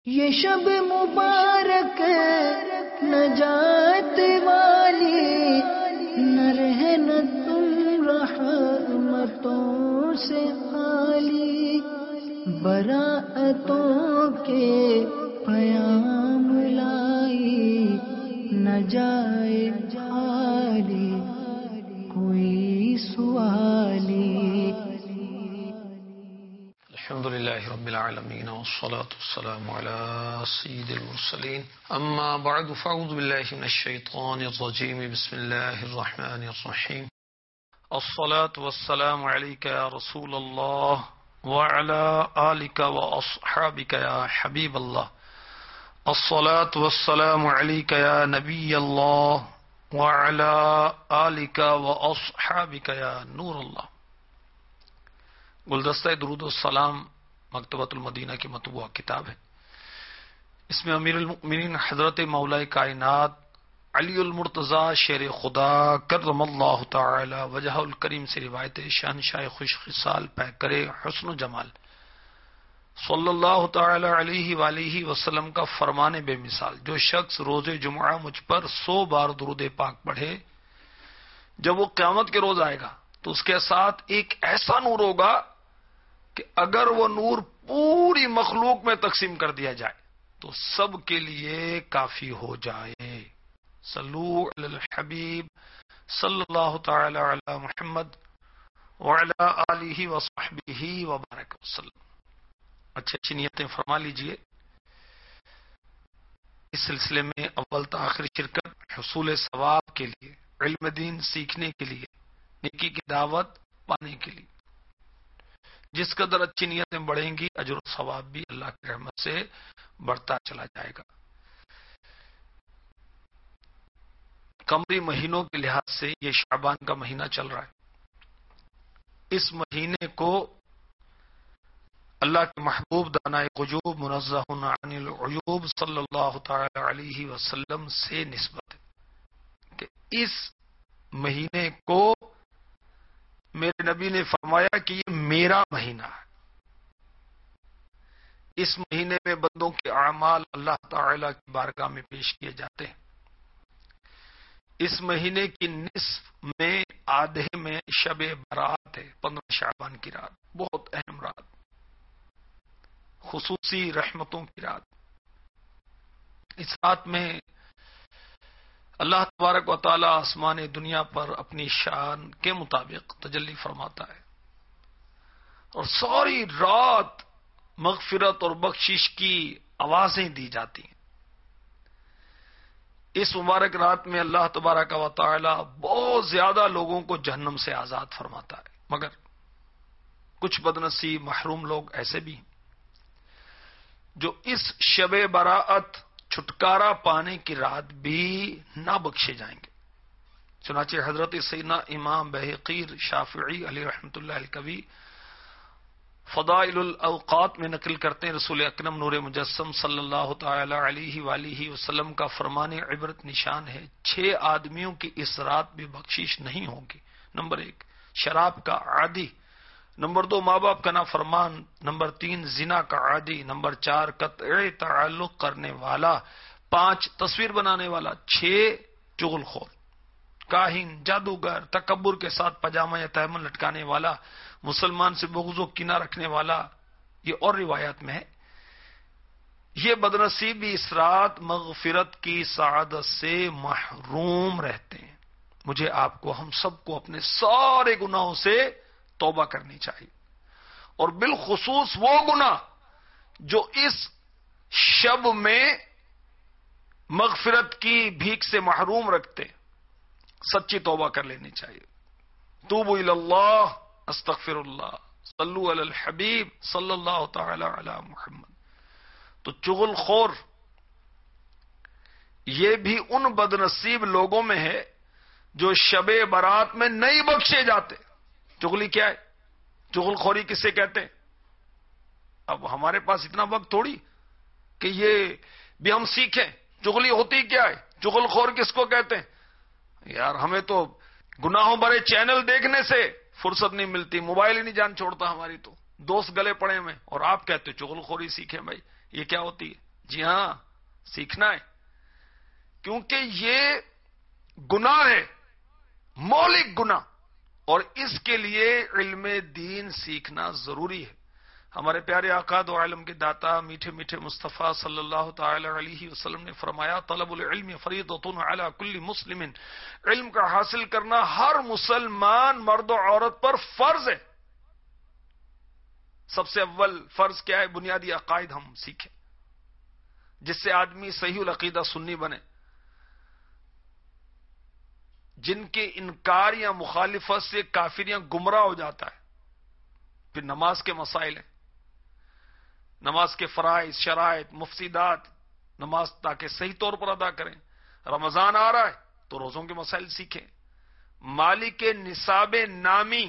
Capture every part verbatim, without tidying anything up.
یہ شب مبارک نجات والی، نہ رہنا تم رحمتوں سے خالی، براءتوں کے پیام لائی، نہ جائے خالی کوئی سوالی۔ الحمد لله رب العالمين والصلاة والسلام على سيد المرسلين، أما بعد فأعوذ بالله من الشيطان الرجيم، بسم الله الرحمن الرحيم، الصلاة والسلام عليك يا رسول الله وعلى آلك وأصحابك يا حبيب الله، الصلاة والسلام عليك يا نبي الله وعلى آلك وأصحابك يا نور الله۔ گلدستہ درود و سلام مکتبۃ المدینہ کی مطبوعہ کتاب ہے۔ اس میں امیر المؤمنین حضرت مولا کائنات علی المرتضی شیر خدا کرم اللہ تعالی وجہ الکریم سے روایت شہنشاہ خوش خصال پیکر حسن و جمال صلی اللہ تعالی علیہ وآلہ وسلم کا فرمان بے مثال، جو شخص روز جمعہ مجھ پر سو بار درود پاک پڑھے، جب وہ قیامت کے روز آئے گا تو اس کے ساتھ ایک ایسا نور ہوگا کہ اگر وہ نور پوری مخلوق میں تقسیم کر دیا جائے تو سب کے لیے کافی ہو جائے۔ صلو علی الحبیب صلی اللہ تعالی علی محمد وعلی آلہ وصحبہ وبارک وسلم۔ اچھی اچھی نیتیں فرما لیجئے۔ اس سلسلے میں اول تاخیر شرکت حصول ثواب کے لیے، علم دین سیکھنے کے لیے، نیکی کی دعوت پانے کے لیے، جس قدر اچھی نیتیں بڑھیں گی اجر و ثواب بھی اللہ کی رحمت سے بڑھتا چلا جائے گا۔ قمری مہینوں کے لحاظ سے یہ شعبان کا مہینہ چل رہا ہے۔ اس مہینے کو اللہ کے محبوب دانائے غیوب منزہ عن العیوب صلی اللہ تعالی علیہ وسلم سے نسبت ہے کہ اس مہینے کو میرے نبی نے فرمایا کہ یہ میرا مہینہ ہے۔ اس مہینے میں بندوں کے اعمال اللہ تعالی کی بارگاہ میں پیش کیے جاتے ہیں۔ اس مہینے کی نصف میں آدھے میں شب برات ہے، پندرہ شعبان کی رات، بہت اہم رات، خصوصی رحمتوں کی رات۔ اس رات میں اللہ تبارک و تعالی آسمان دنیا پر اپنی شان کے مطابق تجلی فرماتا ہے، اور ساری رات مغفرت اور بخشش کی آوازیں دی جاتی ہیں۔ اس مبارک رات میں اللہ تبارک و تعالی بہت زیادہ لوگوں کو جہنم سے آزاد فرماتا ہے، مگر کچھ بدنصیب محروم لوگ ایسے بھی ہیں جو اس شب براءت چھٹکارا پانے کی رات بھی نہ بخشے جائیں گے۔ چنانچہ حضرت سیدنا امام بہقی شافعی علیہ رحمۃ اللہ الکوی فضائل الاوقات میں نقل کرتے ہیں، رسول اکرم نور مجسم صلی اللہ تعالی علیہ وآلہ وسلم کا فرمان عبرت نشان ہے، چھ آدمیوں کی اس رات بھی بخشش نہیں ہوگی۔ نمبر ایک، شراب کا عادی، نمبر دو، ماں باپ کا نافرمان، نمبر تین، زنا کا عادی، نمبر چار، قطع تعلق کرنے والا، پانچ، تصویر بنانے والا، چھ، چغل خور، کاہن، جادوگر، تکبر کے ساتھ پاجامہ یا تہمن لٹکانے والا، مسلمان سے بغض و کینہ رکھنے والا۔ یہ اور روایات میں ہے۔ یہ بدنصیب بھی اس رات مغفرت کی سعادت سے محروم رہتے ہیں۔ مجھے آپ کو، ہم سب کو اپنے سارے گناہوں سے توبہ کرنی چاہیے، اور بالخصوص وہ گناہ جو اس شب میں مغفرت کی بھیک سے محروم رکھتے، سچی توبہ کر لینی چاہیے۔ توبوا الی اللہ، استغفر اللہ، صلو علی الحبیب صلی اللہ تعالی علی محمد۔ تو چغل خور یہ بھی ان بدنصیب لوگوں میں ہے جو شب برات میں نہیں بخشے جاتے۔ چغلی کیا ہے؟ چغل خوری کسے کہتے ہیں؟ اب ہمارے پاس اتنا وقت تھوڑی کہ یہ بھی ہم سیکھیں چغلی ہوتی کیا ہے، چغل خور کس کو کہتے ہیں۔ یار ہمیں تو گناہوں بھرے چینل دیکھنے سے فرصت نہیں ملتی، موبائل ہی نہیں جان چھوڑتا ہماری، تو دوست گلے پڑے میں، اور آپ کہتے چغل خوری سیکھیں۔ بھائی یہ کیا ہوتی ہے؟ جی ہاں سیکھنا ہے، کیونکہ یہ گناہ ہے، مولک گناہ، اور اس کے لیے علم دین سیکھنا ضروری ہے۔ ہمارے پیارے آقا دو عالم کے داتا میٹھے میٹھے مصطفیٰ صلی اللہ تعالی علیہ وسلم نے فرمایا، طلب العلم فریضۃ علی کل مسلم، علم کا حاصل کرنا ہر مسلمان مرد و عورت پر فرض ہے۔ سب سے اول فرض کیا ہے؟ بنیادی عقائد ہم سیکھیں، جس سے آدمی صحیح العقیدہ سنی بنے، جن کے انکار یا مخالفت سے کافر یا گمراہ ہو جاتا ہے۔ پھر نماز کے مسائل ہیں، نماز کے فرائض، شرائط، مفسدات، نماز تاکہ صحیح طور پر ادا کریں۔ رمضان آ رہا ہے تو روزوں کے مسائل سیکھیں، مالک نصاب نامی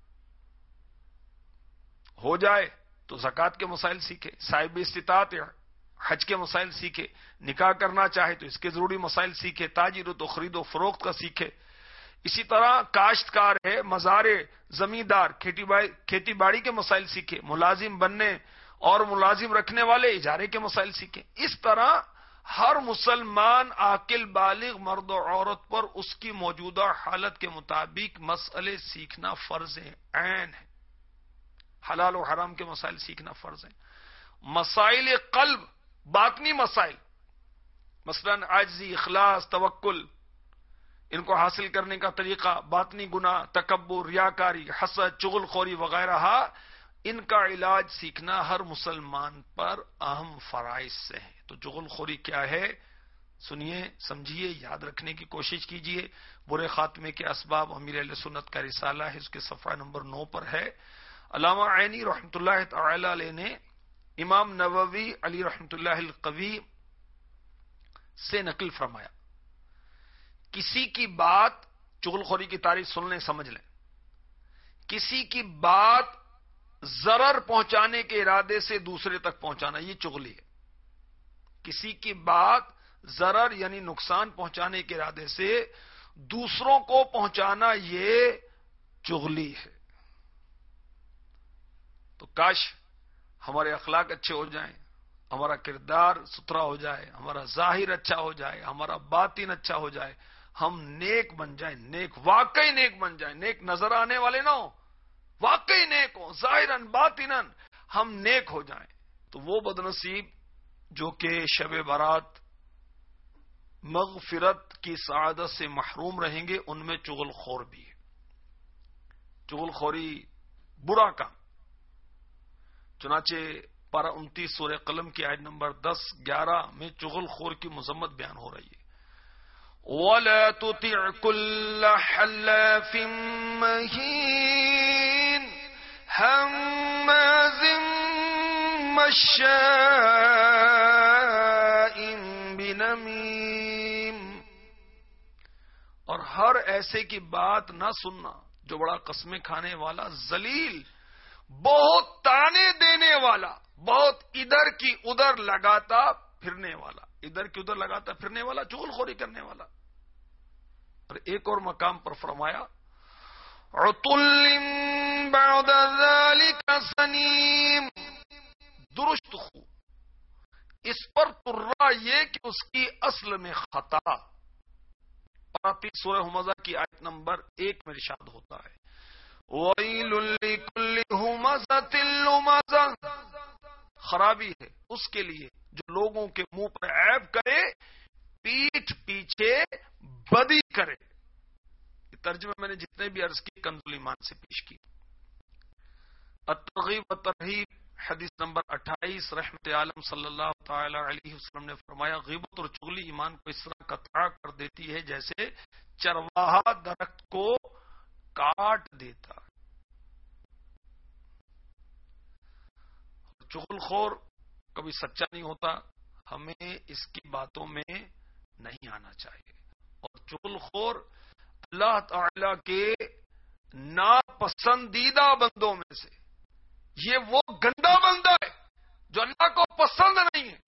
ہو جائے تو زکوٰۃ کے مسائل سیکھے، صاحب استطاعت حج کے مسائل سیکھے، نکاح کرنا چاہے تو اس کے ضروری مسائل سیکھے، تاجر تو خرید و فروخت کا سیکھے۔ اسی طرح کاشتکار ہے، مزارع، زمیندار، کھیتی باڑی کے مسائل سیکھے، ملازم بننے اور ملازم رکھنے والے اجارے کے مسائل سیکھیں۔ اس طرح ہر مسلمان عاقل بالغ مرد و عورت پر اس کی موجودہ حالت کے مطابق مسئلے سیکھنا فرض عین ہے۔ حلال و حرام کے مسائل سیکھنا فرض ہے۔ مسائل قلب، باطنی مسائل، مثلا عاجزی، اخلاص، توکل، ان کو حاصل کرنے کا طریقہ، باطنی گناہ، تکبر، ریاکاری، حسد، چغل خوری وغیرہ، ان کا علاج سیکھنا ہر مسلمان پر اہم فرائض سے ہے۔ تو چغل خوری کیا ہے؟ سنیے، سمجھیے، یاد رکھنے کی کوشش کیجیے۔ برے خاتمے کے اسباب امیر اہل سنت کا رسالہ ہے، اس کے صفحہ نمبر نو پر ہے۔ علامہ عینی رحمۃ اللہ تعالی علیہ نے امام نووی علی رحمۃ اللہ القوی سے نقل فرمایا، کسی کی بات، چغل خوری کی تعریف سن لیں، سمجھ لیں، کسی کی بات ضرر پہنچانے کے ارادے سے دوسرے تک پہنچانا، یہ چغلی ہے۔ کسی کی بات ضرر یعنی نقصان پہنچانے کے ارادے سے دوسروں کو پہنچانا، یہ چغلی ہے۔ تو کاش ہمارے اخلاق اچھے ہو جائیں، ہمارا کردار ستھرا ہو جائے، ہمارا ظاہر اچھا ہو جائے، ہمارا باطن اچھا ہو جائے، ہم نیک بن جائیں، نیک، واقعی نیک بن جائیں، نیک نظر آنے والے نہ ہوں، واقعی نیک ہوں، ظاہراً باطناً ہم نیک ہو جائیں۔ تو وہ بدنصیب جو کہ شب برات مغفرت کی سعادت سے محروم رہیں گے، ان میں چغل خور بھی ہے۔ چغل خوری برا کام، چنانچہ پارہ انتیس سورہ قلم کی آیت نمبر دس گیارہ میں چغل خور کی مذمت بیان ہو رہی ہے۔ وَلَا تُطِعْ كُلَّ حَلَّافٍ مَّهِينٍ هَمَّازٍ مَّشَّاءٍ بِنَمِيمٍ، اور ہر ایسے کی بات نہ سننا جو بڑا قسمیں کھانے والا، ذلیل، بہت تانے دینے والا، بہت ادھر کی ادھر لگاتا پھرنے والا، ادھر کی ادھر لگاتا پھرنے والا، چغل خوری کرنے والا۔ اور ایک اور مقام پر فرمایا، عُتُلٍّ بَعْدَ ذَلِكَ سَنِيمٍ، درست خو، اس پر ترا یہ کہ اس کی اصل میں خطا۔ پارہ سورہ ہمزہ کی آیت نمبر ایک میں ارشاد ہوتا ہے، وَيْلٌ لِكُلِّ هُمَزَةٍ لُمَزَةٍ، خرابی ہے اس کے لیے جو لوگوں کے منہ پر عیب کرے، پیٹھ پیچھے بدی کرے۔ یہ ترجمہ میں نے جتنے بھی عرض کی کنز ایمان سے پیش کی۔ الترغیب والترہیب حدیث نمبر اٹھائیس، رحمت عالم صلی اللہ تعالی علیہ وسلم نے فرمایا، غیبت اور چغلی ایمان کو اس طرح قطع کر دیتی ہے جیسے چرواہا درخت کو کاٹ دیتا۔ چغل خور کبھی سچا نہیں ہوتا، ہمیں اس کی باتوں میں نہیں آنا چاہیے۔ اور چغل خور اللہ تعالی کے ناپسندیدہ بندوں میں سے، یہ وہ گندا بندہ ہے جو اللہ کو پسند نہیں ہے۔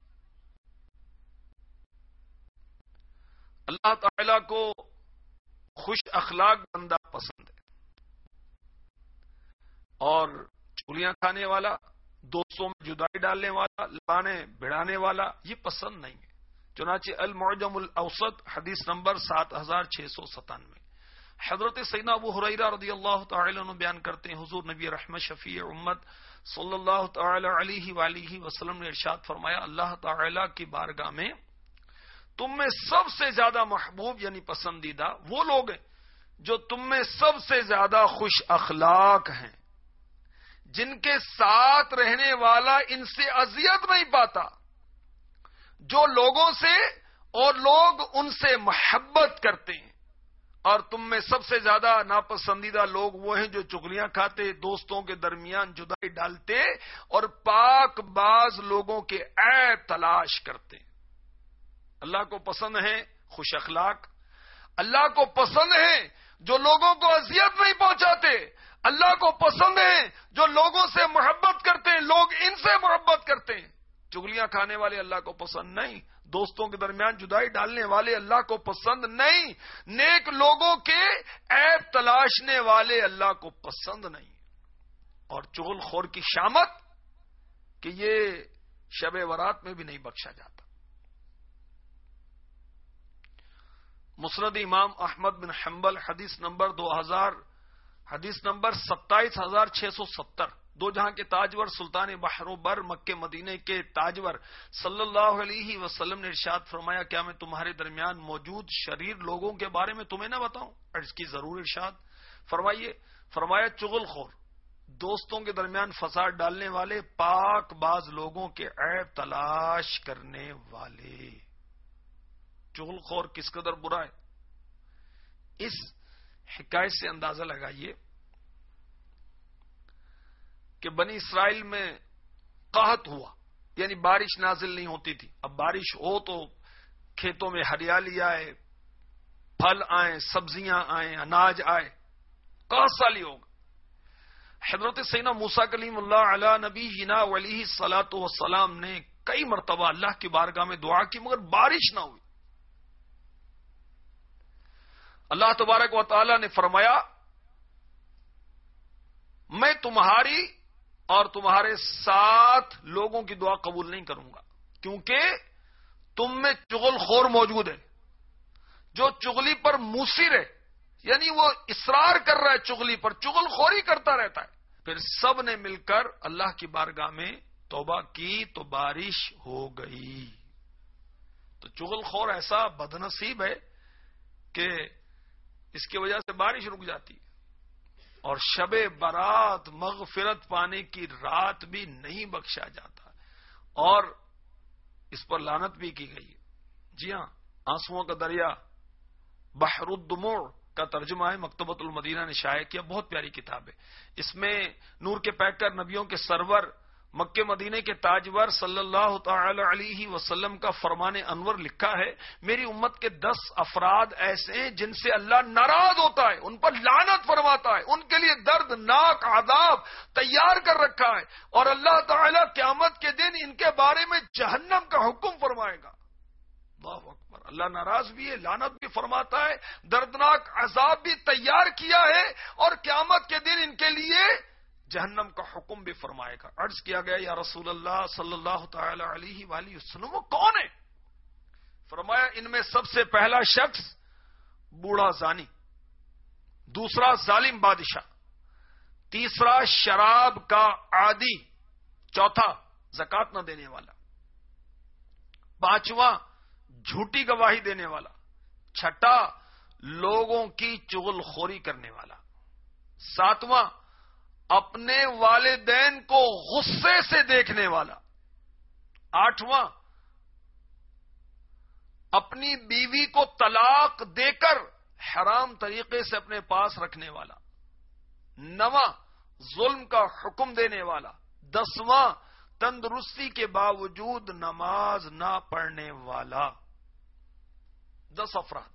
اللہ تعالی کو خوش اخلاق بندہ پسند ہے، اور چغلیاں کھانے والا دوستوں میں جدائی ڈالنے والا، لڑانے بھڑانے والا، یہ پسند نہیں ہے۔ چنانچہ المعجم الاوسط حدیث نمبر سات ہزار چھ سو ستانوے۔ حضرت سیدنا ابو ہریرہ رضی اللہ تعالی عنہ بیان کرتے ہیں، حضور نبی رحمت شفیع امت صلی اللہ تعالی علیہ وآلہ وسلم نے ارشاد فرمایا، اللہ تعالی کی بارگاہ میں تم میں سب سے زیادہ محبوب یعنی پسندیدہ وہ لوگ ہیں جو تم میں سب سے زیادہ خوش اخلاق ہیں، جن کے ساتھ رہنے والا ان سے اذیت نہیں پاتا، جو لوگوں سے اور لوگ ان سے محبت کرتے ہیں۔ اور تم میں سب سے زیادہ ناپسندیدہ لوگ وہ ہیں جو چغلیاں کھاتے، دوستوں کے درمیان جدائی ڈالتے اور پاک باز لوگوں کے عیب تلاش کرتے۔ اللہ کو پسند ہے خوش اخلاق، اللہ کو پسند ہے جو لوگوں کو اذیت نہیں پہنچاتے، اللہ کو پسند ہے جو لوگوں سے محبت کرتے ہیں، لوگ ان سے محبت کرتے ہیں۔ چغلیاں کھانے والے اللہ کو پسند نہیں، دوستوں کے درمیان جدائی ڈالنے والے اللہ کو پسند نہیں، نیک لوگوں کے عیب تلاشنے والے اللہ کو پسند نہیں۔ اور چغل خور کی شامت کہ یہ شب برات میں بھی نہیں بخشا جاتا۔ مسند امام احمد بن حنبل حدیث نمبر دو ہزار حدیث نمبر ستائیس ہزار چھ سو ستر۔ دو جہاں کے تاجور سلطان بحر و بر مکہ مدینے کے تاجور صلی اللہ علیہ وسلم نے ارشاد فرمایا، کیا میں تمہارے درمیان موجود شریر لوگوں کے بارے میں تمہیں نہ بتاؤں؟ عرض کی ضرور ارشاد فرمائیے۔ فرمایا چغل خور، دوستوں کے درمیان فساد ڈالنے والے، پاک باز لوگوں کے عیب تلاش کرنے والے۔ چغل خور کس قدر برا ہے، اس حکایت سے اندازہ لگائیے کہ بنی اسرائیل میں قحط ہوا، یعنی بارش نازل نہیں ہوتی تھی۔ اب بارش ہو تو کھیتوں میں ہریالی آئے، پھل آئیں، سبزیاں آئیں، اناج آئے، قحط سالی ہوگا۔ حضرت سیدنا موسیٰ کلیم اللہ علی نبی جنا علیہ الصلوۃ والسلام نے کئی مرتبہ اللہ کی بارگاہ میں دعا کی، مگر بارش نہ ہوئی۔ اللہ تبارک و تعالی نے فرمایا، میں تمہاری اور تمہارے ساتھ لوگوں کی دعا قبول نہیں کروں گا، کیونکہ تم میں چغل خور موجود ہے، جو چغلی پر مصر ہے، یعنی وہ اصرار کر رہا ہے چغلی پر، چغل خوری کرتا رہتا ہے۔ پھر سب نے مل کر اللہ کی بارگاہ میں توبہ کی تو بارش ہو گئی۔ تو چغل خور ایسا بدنصیب ہے کہ اس کی وجہ سے بارش رک جاتی ہے، اور شب برات مغفرت پانے کی رات بھی نہیں بخشا جاتا، اور اس پر لعنت بھی کی گئی ہے۔ جی ہاں، آنسوؤں کا دریا بحر الدموع کا ترجمہ ہے، مکتبۃ المدینہ نے شائع کیا، بہت پیاری کتاب ہے۔ اس میں نور کے پیکر نبیوں کے سرور مکہ مدینے کے تاجور صلی اللہ تعالی علیہ وسلم کا فرمان انور لکھا ہے، میری امت کے دس افراد ایسے ہیں جن سے اللہ ناراض ہوتا ہے، ان پر لعنت فرماتا ہے، ان کے لیے دردناک عذاب تیار کر رکھا ہے، اور اللہ تعالی قیامت کے دن ان کے بارے میں جہنم کا حکم فرمائے گا۔ اللہ اکبر، اللہ ناراض بھی ہے، لعنت بھی فرماتا ہے، دردناک عذاب بھی تیار کیا ہے، اور قیامت کے دن ان کے لیے جہنم کا حکم بھی فرمائے گا۔ عرض کیا گیا، یا رسول اللہ صلی اللہ تعالی علیہ وآلہ وسلم وہ کون ہے؟ فرمایا، ان میں سب سے پہلا شخص بوڑھا زانی، دوسرا ظالم بادشاہ، تیسرا شراب کا عادی، چوتھا زکات نہ دینے والا، پانچواں جھوٹی گواہی دینے والا، چھٹا لوگوں کی چغل خوری کرنے والا، ساتواں اپنے والدین کو غصے سے دیکھنے والا، آٹھواں اپنی بیوی کو طلاق دے کر حرام طریقے سے اپنے پاس رکھنے والا، نواں ظلم کا حکم دینے والا، دسواں تندرستی کے باوجود نماز نہ پڑھنے والا۔ دس افراد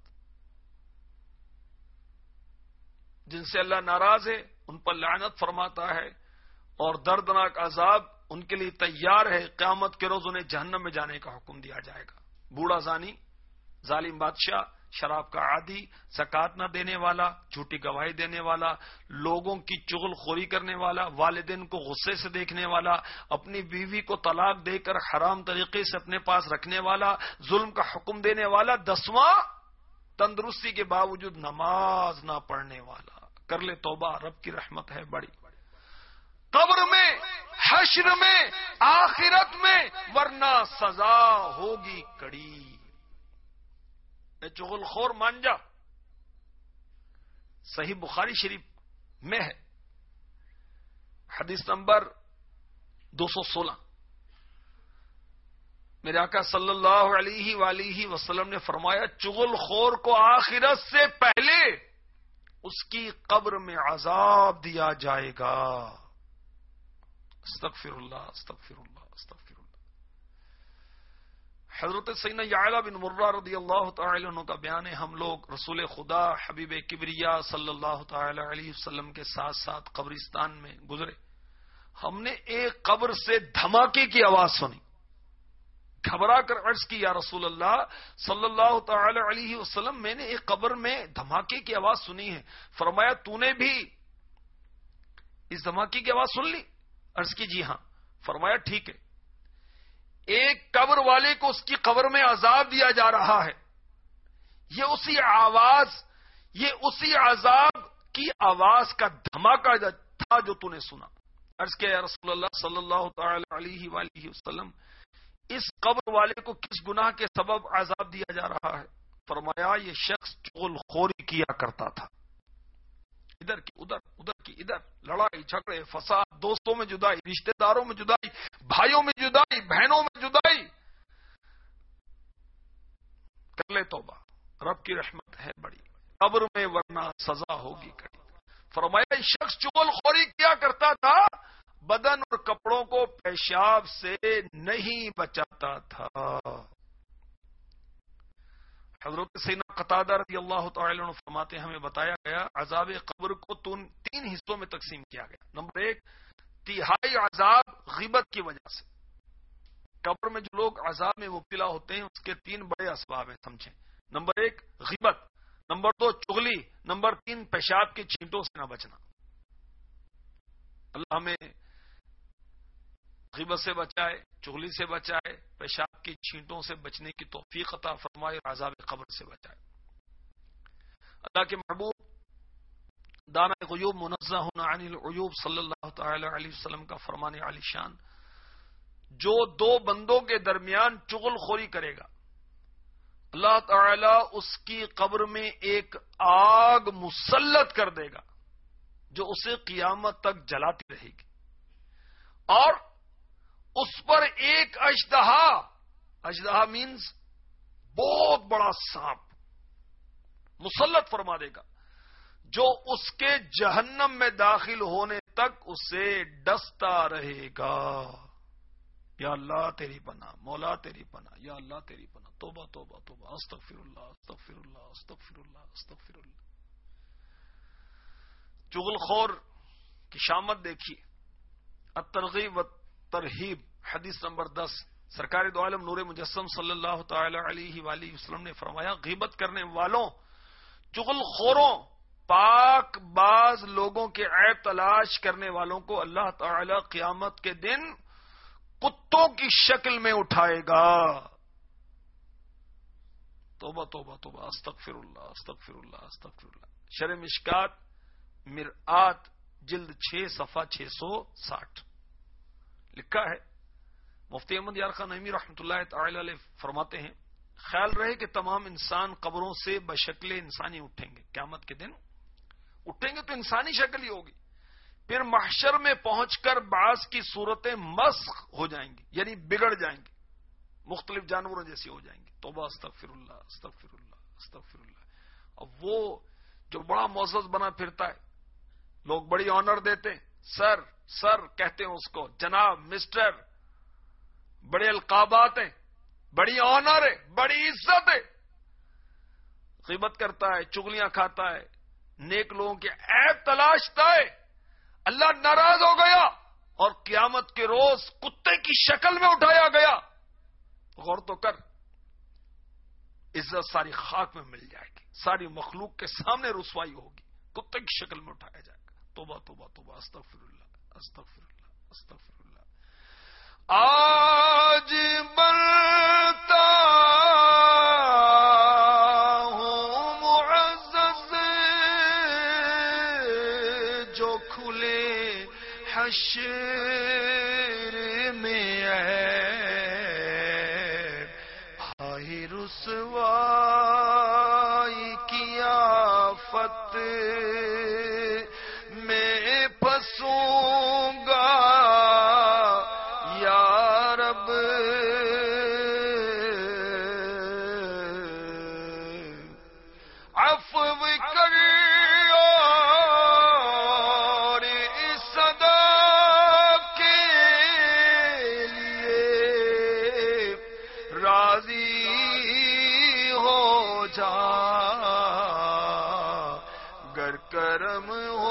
جن سے اللہ ناراض ہے، ان پر لعنت فرماتا ہے، اور دردناک عذاب ان کے لیے تیار ہے، قیامت کے روز انہیں جہنم میں جانے کا حکم دیا جائے گا۔ بوڑھا زانی، ظالم بادشاہ، شراب کا عادی، زکات نہ دینے والا، جھوٹی گواہی دینے والا، لوگوں کی چغل خوری کرنے والا، والدین کو غصے سے دیکھنے والا، اپنی بیوی کو طلاق دے کر حرام طریقے سے اپنے پاس رکھنے والا، ظلم کا حکم دینے والا، دسواں تندرستی کے باوجود نماز نہ پڑھنے والا۔ کر لے توبہ، رب کی رحمت ہے بڑی، قبر میں، حشر میں، آخرت میں، ورنہ سزا ہوگی کڑی۔ اے چغل خور مان جا، صحیح بخاری شریف میں ہے، حدیث نمبر دو سو سولہ، میرے آقا صلی اللہ علیہ وآلہ وسلم نے فرمایا چغل خور کو آخرت سے پہلے اس کی قبر میں عذاب دیا جائے گا۔ استغفر اللہ استغفر اللہ استغفر اللہ۔ حضرت سیدنا یعلا بن مرہ رضی اللہ تعالی عنہ کا بیان ہے، ہم لوگ رسول خدا حبیب کبریا صلی اللہ تعالی علیہ وسلم کے ساتھ ساتھ قبرستان میں گزرے، ہم نے ایک قبر سے دھماکے کی آواز سنی، گھبرا کر عرض کی یا رسول اللہ صلی اللہ تعالی علیہ وسلم، میں نے ایک قبر میں دھماکے کی آواز سنی ہے۔ فرمایا تو نے بھی اس دھماکے کی آواز سن لی؟ عرض کی جی ہاں۔ فرمایا ٹھیک ہے، ایک قبر والے کو اس کی قبر میں عذاب دیا جا رہا ہے، یہ اسی آواز یہ اسی عذاب کی آواز کا دھماکہ تھا جو تو نے سنا۔ عرض کیا یا رسول اللہ صلی اللہ تعالی علیہ وآلہ وسلم، اس قبر والے کو کس گناہ کے سبب عذاب دیا جا رہا ہے؟ فرمایا یہ شخص چغل خوری کیا کرتا تھا، ادھر کی ادھر ادھر کی ادھر، لڑائی جھگڑے فساد، دوستوں میں جدائی، رشتہ داروں میں جدائی، بھائیوں میں جدائی، بہنوں میں جدائی۔ کر لے توبہ، رب کی رحمت ہے بڑی، قبر میں ورنہ سزا ہوگی کڑی۔ فرمایا یہ شخص چغل خوری کیا کرتا تھا، بدن اور کپڑوں کو پیشاب سے نہیں بچاتا تھا۔ حضرت سیدنا قتادہ رضی اللہ تعالی عنہ فرماتے ہیں ہمیں بتایا گیا عذاب قبر کو تین حصوں میں تقسیم کیا گیا۔ نمبر ایک، تہائی عذاب غیبت کی وجہ سے، قبر میں جو لوگ عذاب میں مبتلا ہوتے ہیں اس کے تین بڑے اسباب ہیں، سمجھیں۔ نمبر ایک غیبت، نمبر دو چغلی، نمبر تین پیشاب کے چھینٹوں سے نہ بچنا۔ اللہ ہمیں غیبت سے بچائے، چغلی سے بچائے، پیشاب کی چھینٹوں سے بچنے کی توفیق عطا فرمائے، اور عذاب قبر سے بچائے۔ اللہ کے محبوب دانا غیوب منزہ عن العیوب صلی اللہ تعالی علیہ وسلم کا فرمان عالی شان، جو دو بندوں کے درمیان چغل خوری کرے گا اللہ تعالی اس کی قبر میں ایک آگ مسلط کر دے گا جو اسے قیامت تک جلاتی رہے گی، اور اس پر ایک اژدہا، اژدہا مینز بہت بڑا سانپ، مسلط فرما دے گا جو اس کے جہنم میں داخل ہونے تک اسے ڈستا رہے گا۔ یا اللہ تیری پناہ، مولا تیری پناہ، یا اللہ تیری پناہ، توبہ توبہ توبہ، استغفر اللہ استغفر اللہ استغفر اللہ استغفر اللہ۔ چغل خور کی شامت دیکھیے، الترغیب و ترہیب، حدیث نمبر دس، سرکار دو عالم نور مجسم صلی اللہ تعالی علیہ وآلہ وسلم نے فرمایا غیبت کرنے والوں، چغل خوروں، پاک باز لوگوں کے عیب تلاش کرنے والوں کو اللہ تعالی قیامت کے دن کتوں کی شکل میں اٹھائے گا۔ توبہ توبہ توبہ، استغفر اللہ استغفر اللہ استغفر اللہ۔ شرح مشکات مرآت جلد چھ صفحہ چھ سو ساٹھ لکھا ہے، مفتی احمد یار خان نعیمی رحمۃ اللہ تعالی علیہ فرماتے ہیں خیال رہے کہ تمام انسان قبروں سے بشکل انسانی اٹھیں گے، قیامت کے دن اٹھیں گے تو انسانی شکل ہی ہوگی، پھر محشر میں پہنچ کر بعض کی صورتیں مسخ ہو جائیں گی، یعنی بگڑ جائیں گی، مختلف جانوروں جیسی ہو جائیں گی۔ توبہ استغفر اللہ استغفر اللہ استغفر اللہ۔ اب وہ جو بڑا معزز بنا پھرتا ہے، لوگ بڑی آنر دیتے ہیں، سر سر کہتے ہیں اس کو، جناب، مسٹر، بڑے القابات ہیں، بڑی آنر ہے، بڑی عزت ہے، غیبت کرتا ہے، چغلیاں کھاتا ہے، نیک لوگوں کے عیب تلاشتا ہے، اللہ ناراض ہو گیا اور قیامت کے روز کتے کی شکل میں اٹھایا گیا۔ غور تو کر، عزت ساری خاک میں مل جائے گی، ساری مخلوق کے سامنے رسوائی ہوگی، کتے کی شکل میں اٹھایا جائے گا. توبہ توبہ توبہ، استغفر اللہ استغفر اللہ استغفر اللہ. آج بنتا ہوں معزز جو کھلے حشر میں آئی رسوائی کی آفت میں پھنسوں گا یا رب. عفو کر اور اس صدا کے لیے راضی ہو جا. گر کرم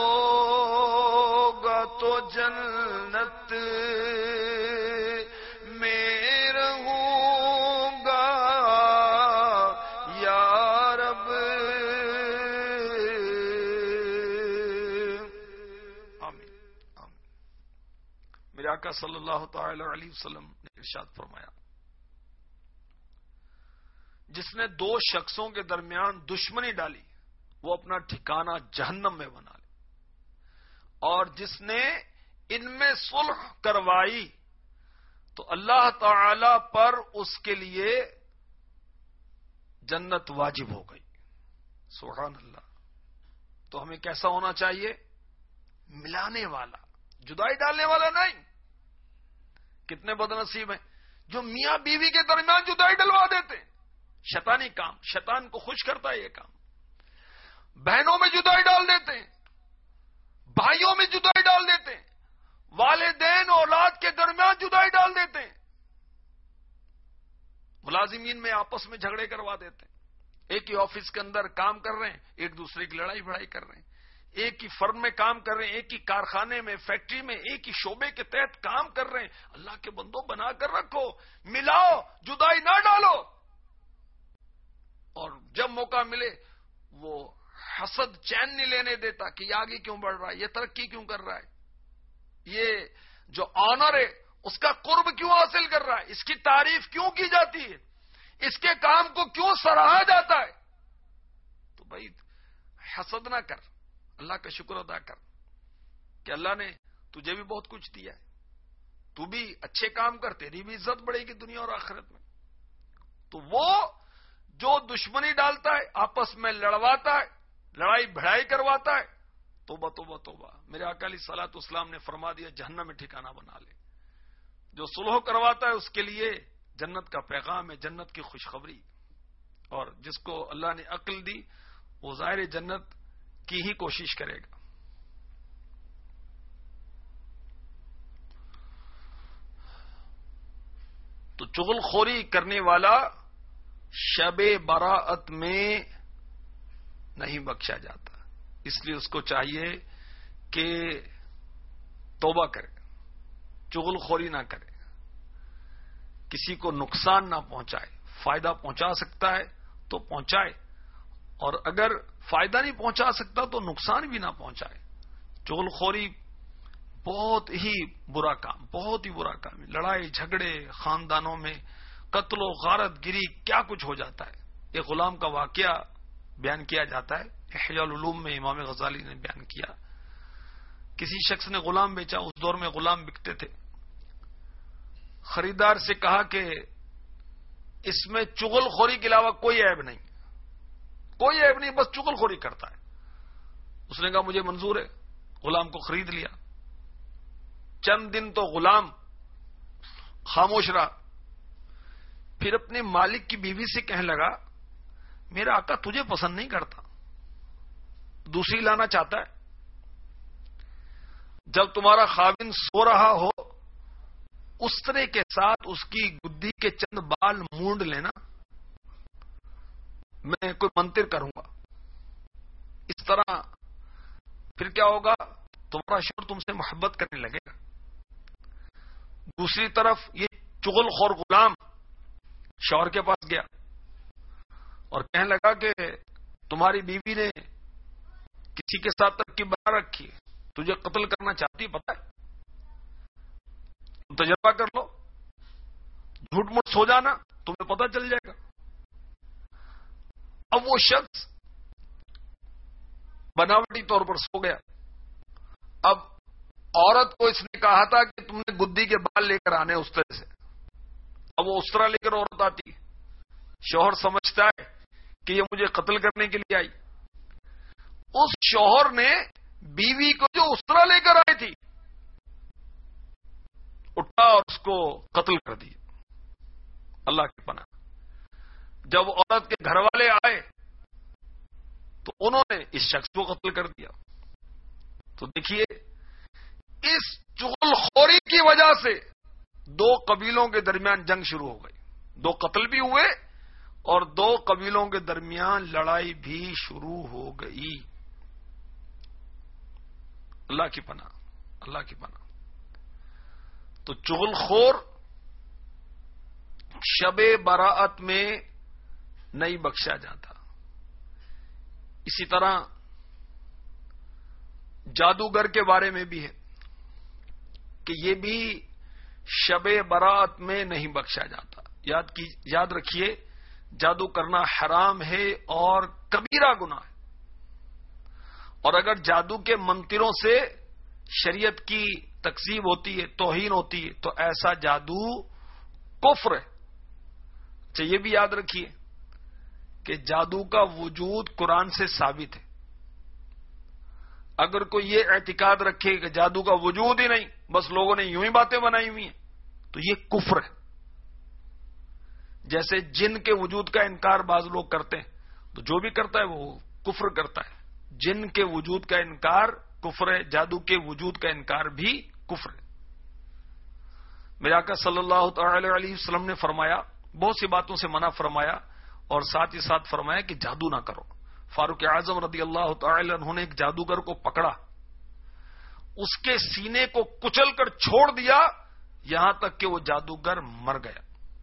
ہوگا تو جنت میں رہوں گا یا رب. آمین آمین. میرے آقا صلی اللہ تعالی علیہ وسلم نے ارشاد فرمایا، جس نے دو شخصوں کے درمیان دشمنی ڈالی وہ اپنا ٹھکانہ جہنم میں بنا لے، اور جس نے ان میں صلح کروائی تو اللہ تعالی پر اس کے لیے جنت واجب ہو گئی. سبحان اللہ. تو ہمیں کیسا ہونا چاہیے؟ ملانے والا، جدائی ڈالنے والا نہیں. کتنے بدنصیب ہیں جو میاں بیوی کے درمیان جدائی ڈلوا دیتے ہیں. شیطانی کام، شیطان کو خوش کرتا ہے یہ کام. بہنوں میں جدائی ڈال دیتے ہیں، بھائیوں میں جدائی ڈال دیتے ہیں، والدین اولاد کے درمیان جدائی ڈال دیتے ہیں، ملازمین میں آپس میں جھگڑے کروا دیتے ہیں. ایک ہی آفس کے اندر کام کر رہے ہیں، ایک دوسرے کی لڑائی بھڑائی کر رہے ہیں. ایک ہی فرم میں کام کر رہے ہیں، ایک ہی کارخانے میں، فیکٹری میں، ایک ہی شعبے کے تحت کام کر رہے ہیں. اللہ کے بندوں بنا کر رکھو، ملاؤ، جدائی نہ ڈالو. اور جب موقع ملے وہ حسد چین نہیں لینے دیتا کہ یہ آگے کیوں بڑھ رہا ہے، یہ ترقی کیوں کر رہا ہے، یہ جو آنر ہے اس کا قرب کیوں حاصل کر رہا ہے، اس کی تعریف کیوں کی جاتی ہے، اس کے کام کو کیوں سراہا جاتا ہے. تو بھائی حسد نہ کر، اللہ کا شکر ادا کر کہ اللہ نے تجھے بھی بہت کچھ دیا ہے، تو بھی اچھے کام کر، تیری بھی عزت بڑھے گی دنیا اور آخرت میں. تو وہ جو دشمنی ڈالتا ہے، آپس میں لڑواتا ہے، لڑائی بھڑائی کرواتا ہے، توبہ توبہ توبہ. میرے آقا علیہ الصلوۃ والسلام نے فرما دیا جہنم میں ٹھکانہ بنا لے. جو صلح کرواتا ہے اس کے لیے جنت کا پیغام ہے، جنت کی خوشخبری. اور جس کو اللہ نے عقل دی وہ ظاہر جنت کی ہی کوشش کرے گا. تو چغل خوری کرنے والا شب براءت میں نہیں بخشا جاتا، اس لیے اس کو چاہیے کہ توبہ کرے، چغل خوری نہ کرے، کسی کو نقصان نہ پہنچائے. فائدہ پہنچا سکتا ہے تو پہنچائے، اور اگر فائدہ نہیں پہنچا سکتا تو نقصان بھی نہ پہنچائے. چغل خوری بہت ہی برا کام، بہت ہی برا کام ہے. لڑائی جھگڑے خاندانوں میں، قتل و غارت گری، کیا کچھ ہو جاتا ہے. ایک غلام کا واقعہ بیان کیا جاتا ہے، احیاء العلوم میں امام غزالی نے بیان کیا. کسی شخص نے غلام بیچا، اس دور میں غلام بکتے تھے. خریدار سے کہا کہ اس میں چغل خوری کے علاوہ کوئی عیب نہیں، کوئی عیب نہیں، بس چغل خوری کرتا ہے. اس نے کہا مجھے منظور ہے، غلام کو خرید لیا. چند دن تو غلام خاموش رہا، پھر اپنے مالک کی بیوی سے کہنے لگا میرا آقا تجھے پسند نہیں کرتا، دوسری لانا چاہتا ہے. جب تمہارا خاوند سو رہا ہو اس طرح کے ساتھ اس کی گدی کے چند بال مونڈ لینا، میں کوئی منتر کروں گا. اس طرح پھر کیا ہوگا، تمہارا شوہر تم سے محبت کرنے لگے گا. دوسری طرف یہ چغل خور غلام شوہر کے پاس گیا، اور کہنے لگا کہ تمہاری بیوی نے کسی کے ساتھ ترکیب بنا رکھی ہے، تجھے قتل کرنا چاہتی ہے، پتہ ہے؟ تم تجربہ کر لو، جھوٹ موٹ سو جانا، تمہیں پتہ چل جائے گا۔ اب وہ شخص بناوٹی طور پر سو گیا۔ اب عورت کو اس نے کہا تھا کہ تم نے گدی کے بال لے کر آنے اس طرح سے۔ اب وہ اس طرح لے کر عورت آتی، شوہر سمجھتا ہے کہ یہ مجھے قتل کرنے کے لیے آئی۔ اس شوہر نے بیوی کو جو اس طرح لے کر آئی تھی اٹھا اور اس کو قتل کر دیا۔ اللہ کی پناہ۔ جب عورت کے گھر والے آئے تو انہوں نے اس شخص کو قتل کر دیا۔ تو دیکھیے، اس چغل خوری کی وجہ سے دو قبیلوں کے درمیان جنگ شروع ہو گئی، دو قتل بھی ہوئے اور دو قبیلوں کے درمیان لڑائی بھی شروع ہو گئی۔ اللہ کی پناہ، اللہ کی پناہ۔ تو چغل خور شب براءت میں نہیں بخشا جاتا۔ اسی طرح جادوگر کے بارے میں بھی ہے کہ یہ بھی شب براءت میں نہیں بخشا جاتا۔ یاد کی یاد رکھیے، جادو کرنا حرام ہے اور کبیرہ گناہ ہے، اور اگر جادو کے منتروں سے شریعت کی تکذیب ہوتی ہے، توہین ہوتی ہے، تو ایسا جادو کفر ہے۔ اچھا، یہ بھی یاد رکھیے کہ جادو کا وجود قرآن سے ثابت ہے۔ اگر کوئی یہ اعتقاد رکھے کہ جادو کا وجود ہی نہیں، بس لوگوں نے یوں ہی باتیں بنائی ہوئی ہیں، تو یہ کفر ہے۔ جیسے جن کے وجود کا انکار بعض لوگ کرتے ہیں، تو جو بھی کرتا ہے وہ کفر کرتا ہے۔ جن کے وجود کا انکار کفر ہے، جادو کے وجود کا انکار بھی کفر ہے۔ میرے آقا صلی اللہ تعالی علیہ وسلم نے فرمایا، بہت سی باتوں سے منع فرمایا اور ساتھ ہی ساتھ فرمایا کہ جادو نہ کرو۔ فاروق اعظم رضی اللہ تعالی عنہ نے ایک جادوگر کو پکڑا، اس کے سینے کو کچل کر چھوڑ دیا یہاں تک کہ وہ جادوگر مر گیا۔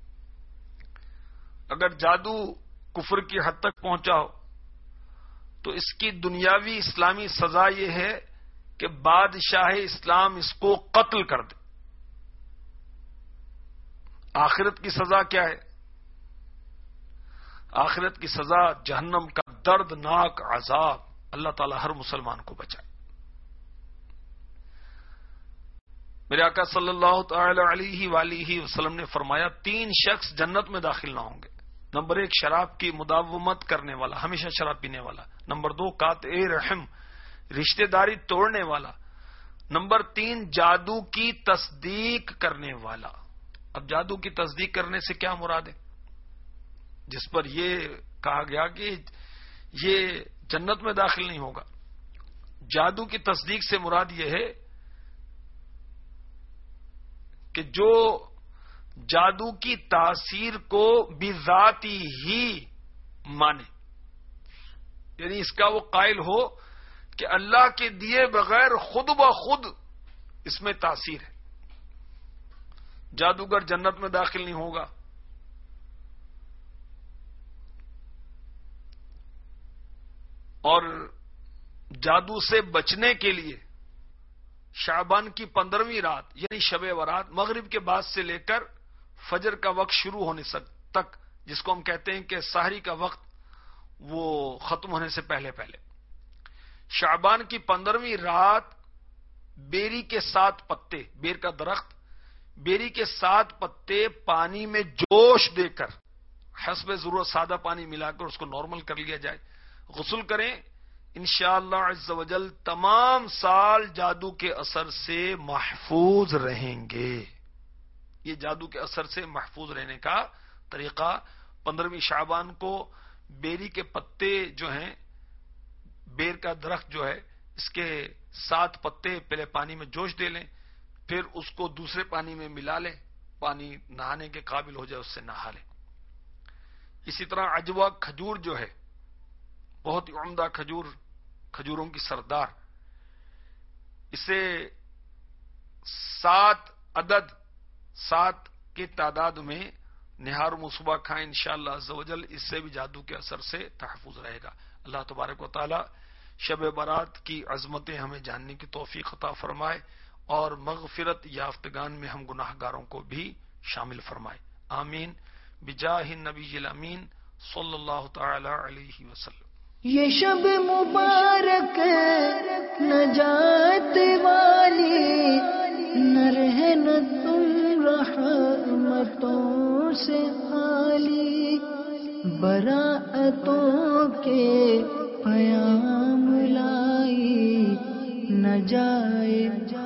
اگر جادو کفر کی حد تک پہنچا ہو تو اس کی دنیاوی اسلامی سزا یہ ہے کہ بادشاہ اسلام اس کو قتل کر دے۔ آخرت کی سزا کیا ہے؟ آخرت کی سزا جہنم کا دردناک عذاب۔ اللہ تعالی ہر مسلمان کو بچائے۔ میرے آقا صلی اللہ تعالی علیہ وآلہ وسلم نے فرمایا، تین شخص جنت میں داخل نہ ہوں گے۔ نمبر ایک، شراب کی مداومت کرنے والا، ہمیشہ شراب پینے والا۔ نمبر دو، قاطع رحم، رشتہ داری توڑنے والا۔ نمبر تین، جادو کی تصدیق کرنے والا۔ اب جادو کی تصدیق کرنے سے کیا مراد ہے؟ جس پر یہ کہا گیا کہ یہ جنت میں داخل نہیں ہوگا، جادو کی تصدیق سے مراد یہ ہے کہ جو جادو کی تاثیر کو بذاتی ہی مانے، یعنی اس کا وہ قائل ہو کہ اللہ کے دیے بغیر خود بخود اس میں تاثیر ہے۔ جادوگر جنت میں داخل نہیں ہوگا۔ اور جادو سے بچنے کے لیے شعبان کی پندرہویں رات یعنی شب برات، مغرب کے بعد سے لے کر فجر کا وقت شروع ہونے تک، جس کو ہم کہتے ہیں کہ سحری کا وقت، وہ ختم ہونے سے پہلے پہلے شعبان کی پندرہویں رات بیری کے سات پتے، بیر کا درخت، بیری کے سات پتے پانی میں جوش دے کر حسب ضرورت سادہ پانی ملا کر اس کو نارمل کر لیا جائے، غسل کریں، انشاءاللہ عز و جل تمام سال جادو کے اثر سے محفوظ رہیں گے۔ یہ جادو کے اثر سے محفوظ رہنے کا طریقہ، پندرہویں شعبان کو بیری کے پتے جو ہیں، بیر کا درخت جو ہے، اس کے سات پتے پہلے پانی میں جوش دے لیں، پھر اس کو دوسرے پانی میں ملا لیں، پانی نہانے کے قابل ہو جائے اس سے نہا لیں۔ اسی طرح عجوا کھجور جو ہے، بہت ہی عمدہ کھجور، کھجوروں کی سردار، اسے سات عدد، سات کی تعداد میں نہار مصباح کھائیں انشاءاللہ عز و جل، اس سے بھی جادو کے اثر سے تحفظ رہے گا۔ اللہ تبارک و تعالی شب برات کی عظمتیں ہمیں جاننے کی توفیق عطا فرمائے اور مغفرت یافتگان میں ہم گناہ گاروں کو بھی شامل فرمائے، آمین بجاہ النبی الامین صلی اللہ تعالی علیہ وسلم۔ یہ شب مبارک نجات والی، نہ رہنا تم رحمتوں سے خالی، براعتوں کے پیام لائی نہ جائے